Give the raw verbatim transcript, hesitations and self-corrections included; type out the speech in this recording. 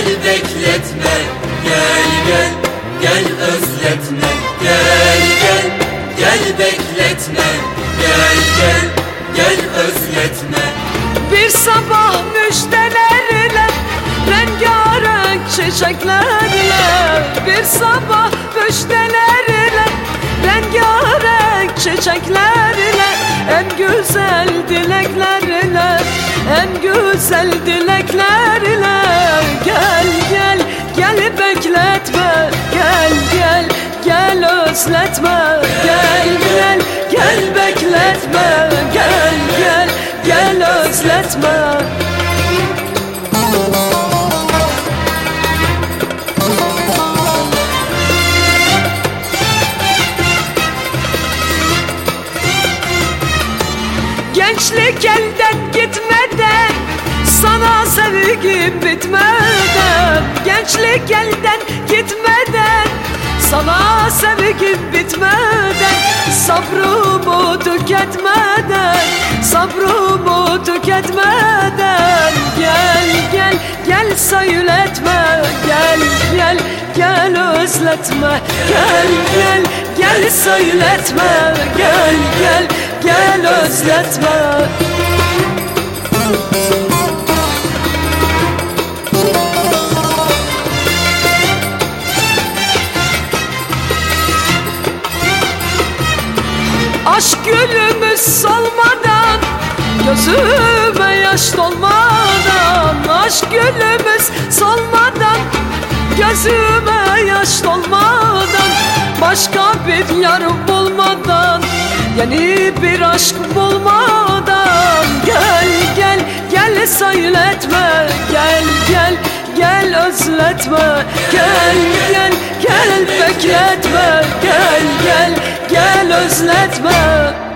bekletme. Gel gel gel özletme. Gel gel gel bekletme. Gel gel gel özletme. Bir sabah müjdelerle, rengarenk çiçeklerle. Bir sabah müjdelerle, rengarenk çiçeklerle. En güzel dileklerle, en güzel dileklerle. Gel gel gel bekletme. Gel gel gel özletme. Gel gel gel bekletme. Gel gel gel özletme. Gençlik elden gitmeden, sana sevgim bitmeden. Gençlik elden gitmeden, sana sevgim bitmeden. Sabrımı tüketmeden, sabrımı tüketmeden. Gel gel gel söyletme. Gel gel gel özletme. Gel gel gel söyletme. Gel gel gel özletme. Aşk gülümüz solmadan, gözüme yaş dolmadan. Aşk gülümüz solmadan, gözüme yaş dolmadan. Başka bir yar bulmadan, yeni bir aşk bulmadan. Gel gel gel söyletme. Gel gel gel özletme. Gel gel gel bekletme. Gel gel gel özletme.